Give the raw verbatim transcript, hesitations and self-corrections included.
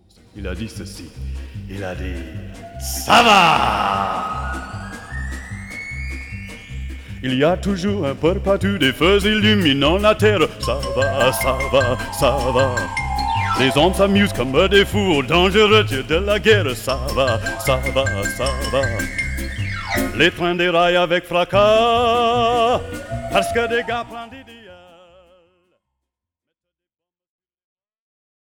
Il a dit ceci. Il a dit ça va. Il y a toujours un peu partout des feux illuminant la terre. Ça va, ça va, ça va. Les hommes s'amusent comme des fous au dangereux dieu de la guerre. Ça va, ça va, ça va. Les trains déraillent avec fracas parce que des gars prennent des...